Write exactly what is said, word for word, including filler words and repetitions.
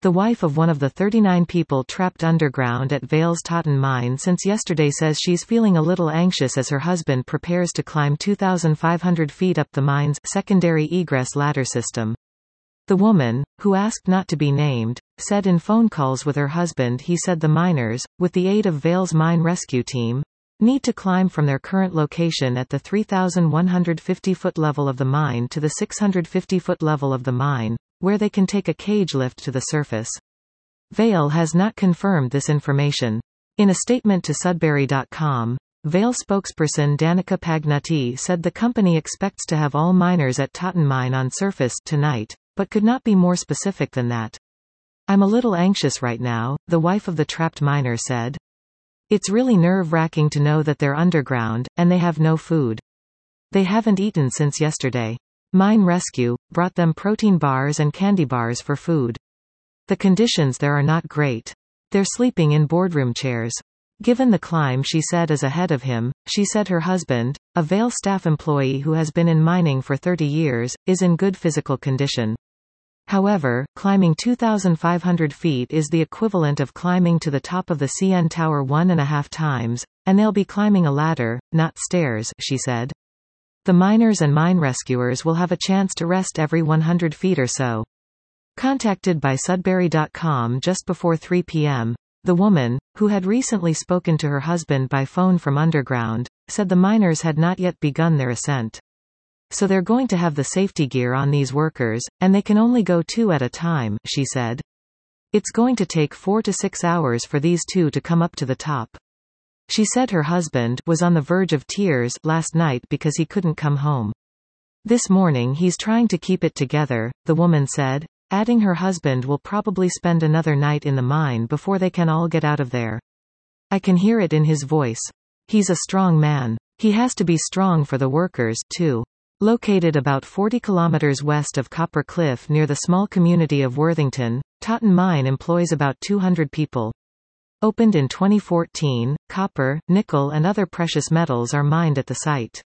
The wife of one of the thirty-nine people trapped underground at Vale's Totten mine since yesterday says she's feeling a little anxious as her husband prepares to climb two thousand five hundred feet up the mine's secondary egress ladder system. The woman, who asked not to be named, said in phone calls with her husband he said the miners, with the aid of Vale's mine rescue team, need to climb from their current location at the three thousand one hundred fifty foot level of the mine to the six hundred fifty foot level of the mine, where they can take a cage lift to the surface. Vale has not confirmed this information. In a statement to Sudbury dot com, Vale spokesperson Danica Pagnutti said the company expects to have all miners at Totten mine on surface tonight, but could not be more specific than that. "I'm a little anxious right now," the wife of the trapped miner said. "It's really nerve-wracking to know that they're underground, and they have no food. They haven't eaten since yesterday. Mine Rescue brought them protein bars and candy bars for food. The conditions there are not great. They're sleeping in boardroom chairs." Given the climb she said is ahead of him, she said her husband, a Vale staff employee who has been in mining for thirty years, is in good physical condition. However, climbing two thousand five hundred feet is the equivalent of climbing to the top of the C N Tower one and a half times, and they'll be climbing a ladder, not stairs, she said. The miners and mine rescuers will have a chance to rest every one hundred feet or so. Contacted by Sudbury dot com just before three p m, the woman, who had recently spoken to her husband by phone from underground, said the miners had not yet begun their ascent. "So they're going to have the safety gear on these workers, and they can only go two at a time," she said. "It's going to take four to six hours for these two to come up to the top." She said her husband was on the verge of tears last night because he couldn't come home. "This morning he's trying to keep it together," the woman said, adding her husband will probably spend another night in the mine before they can all get out of there. "I can hear it in his voice. He's a strong man. He has to be strong for the workers, too." Located about forty kilometers west of Copper Cliff near the small community of Worthington, Totten Mine employs about two hundred people. Opened in twenty fourteen, copper, nickel and other precious metals are mined at the site.